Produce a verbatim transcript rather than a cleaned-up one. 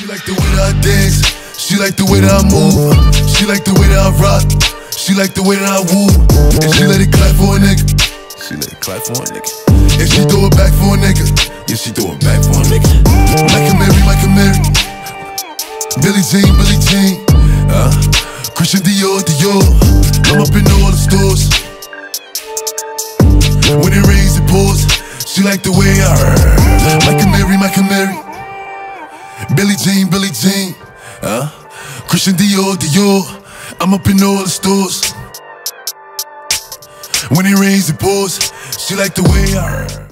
She like the way that I dance, she like the way that I move, she like the way that I rock, she like the way that I woo, and she let it clap for a nigga, she let it clap for a nigga, and she throw it back for a nigga, yeah she throw it back for a nigga. Michael Mary, Michael Mary, Billie Jean, Billie Jean, uh, Christian Dior, Dior, I'm up in all the stores. When it rains, it pours, she like the way I heard. Michael Mary, Michael Mary, Billie Jean, Billie Jean, uh, Christian Dior, Dior, I'm up in all the stores. When it rains, it pours, she like the way I heard.